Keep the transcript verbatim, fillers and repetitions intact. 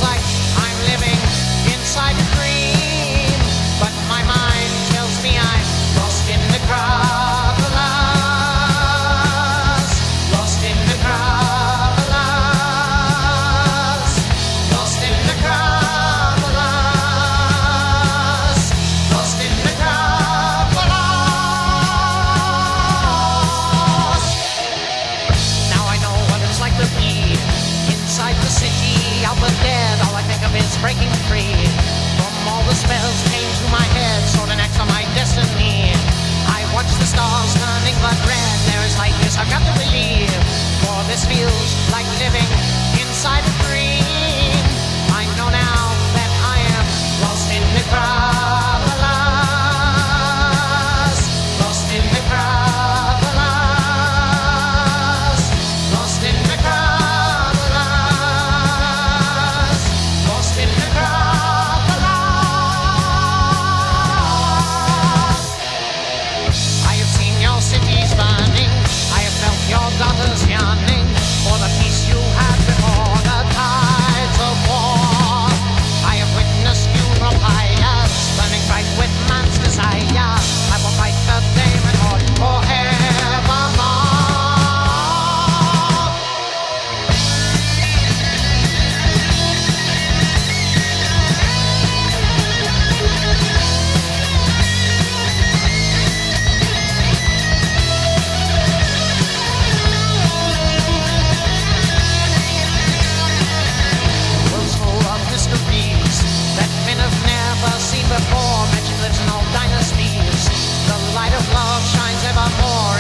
like I'm living inside a dream, but my mind tells me I'm lost in the crowd of lies, lost in the crowd of lies, lost in the crowd of lies, lost in the crowd of lies. Now I know what it's like to be inside the city, out with dead. All I think of is breaking free from all the spells came to my head, sort an X on my destiny. I watch the stars turning blood red. There is light, yes, I've got to believe, for this feels like living inside a dream. I know now that I am lost in the crowd of lies, lost in the crowd of lies, lost in the crowd of lies, lost in the crowd of lies. I have seen your cities burning, I have felt your daughters yearning for the peace you had before the tides of war. I have witnessed funeral pyres burning bright with man's desire. I will fight the demon horde forevermore. Worlds full of mysteries that men have never seen before. Magic lives in all dynasties. The light of love shines evermore